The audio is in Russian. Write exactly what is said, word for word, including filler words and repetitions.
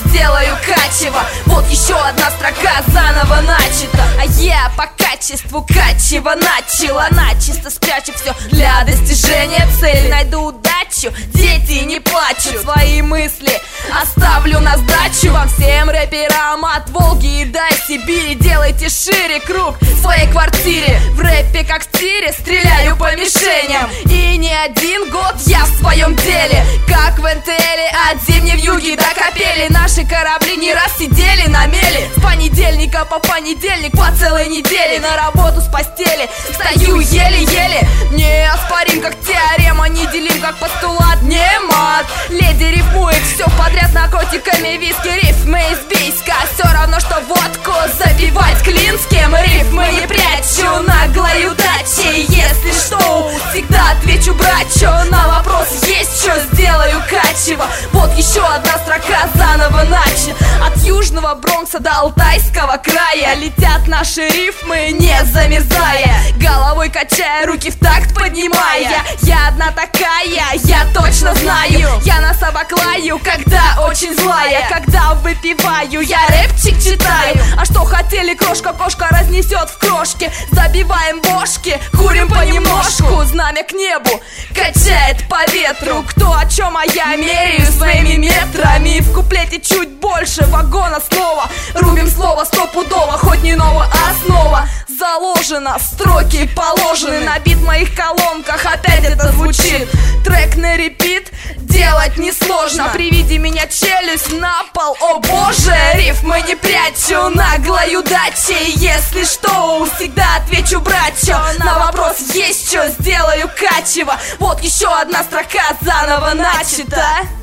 сделаю качево. Вот еще одна строка заново начата, а я по качеству качево начала. Начисто спрячу все для достижения цели. Найду удачу, дети не плачут. Свои мысли оставлю на сдачу. Вам всем рэперам от Волги и до Сибири. Делайте шире круг в своей квартире. В рэпе как в тире стреляю по мишеням. И не один год я в своем деле. Как в эн тэ эле от зимней вьюги до капели. Наши корабли не раз сидели на мели. С понедельника по понедельник по целой неделе. На работу с постели встаю еле-еле. Неоспорим как теорема, неделим как постулат, не мат. Леди рифмует все подряд наркотиками, виски, рифмы из бийска. Все равно что водку забивать клинским. Рифмы не прячу наглой удачей. Если что, всегда отвечу брачу. На вопрос есть что, сделаю качево. Вот еще одна строка заново начата. От южного Бронкса до Алтайского края летят наши рифмы, не замерзая. Головой качая, руки в такт поднимая. Я одна такая, я точно знаю. Я на собак лаю, когда очень злая. Когда выпиваю, я рэпчик читаю. А что хотели, крошка, кошка разнесет в крошки. Забиваем бошки, курим понемножку. Знамя к небу качает по ветру. Кто о чем, а я меряю своими метрами. В куплете чуть больше вагона снова. Рубим слово стопудово, хоть не новая основа. Заложено, строки положены. На бит моих колонках опять это звучит. Трек на репит делать несложно. При виде меня челюсть на пол, о боже. Рифмы не прячу наглой удачей. Если что, всегда отвечу брачу. На вопрос есть что, сделаю качево. Вот еще одна строка заново начата.